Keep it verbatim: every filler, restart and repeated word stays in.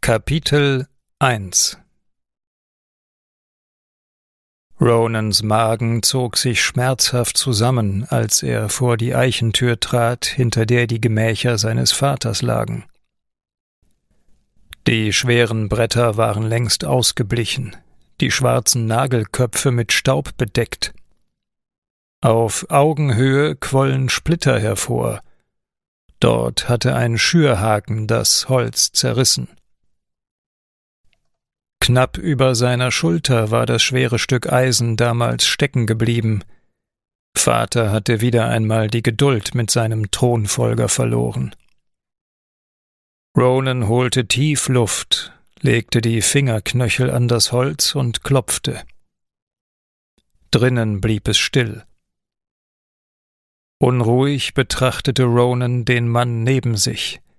Kapitel eins Ronans Magen zog sich schmerzhaft zusammen, als er vor die Eichentür trat, hinter der die Gemächer seines Vaters lagen. Die schweren Bretter waren längst ausgeblichen, die schwarzen Nagelköpfe mit Staub bedeckt. Auf Augenhöhe quollen Splitter hervor. Dort hatte ein Schürhaken das Holz zerrissen. Knapp über seiner Schulter war das schwere Stück Eisen damals stecken geblieben. Vater hatte wieder einmal die Geduld mit seinem Thronfolger verloren. Ronan holte tief Luft, legte die Fingerknöchel an das Holz und klopfte. Drinnen blieb es still. Unruhig betrachtete Ronan den Mann neben sich,